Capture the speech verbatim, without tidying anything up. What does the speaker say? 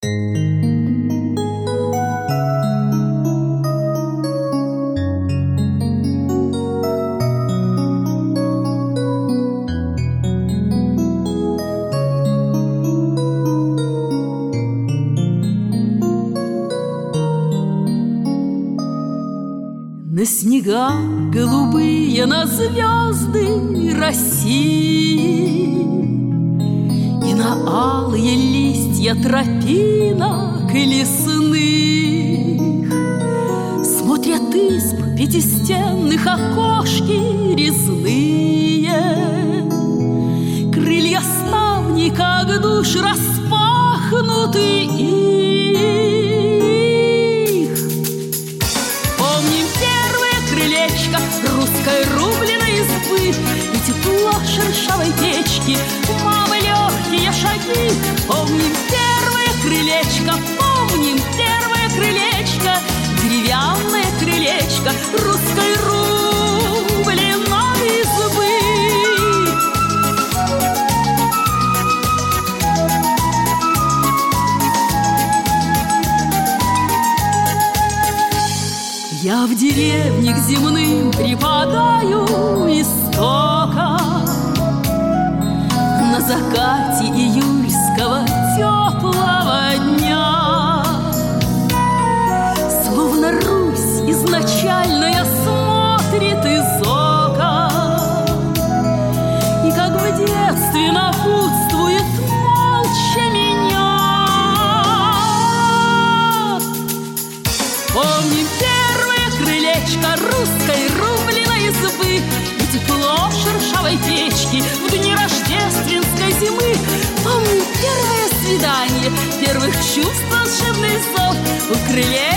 На снега голубые, на звезды России и на алые листья тропинок и лесных смотрят изб пятистенных окошки резные, крылья ставни, как душ, распахнуты их. Помним первое крылечко русской рубленой избы и тепло шершавой печки, мамы легкие шаги. Помним первое крылечко, помним первое крылечко, деревянное крылечко русской рубленой избы. Я в деревне к земным припадаю истока, на закате июльского теплого дня. Словно Русь изначальная смотрит из окон, и как в детстве напутствует молча меня. Помним первое крылечко русской рубленой избы и тепло шершавой печки в дни рождественской зимы. Помним первое свидание, первых чувств волшебный зов у крылечка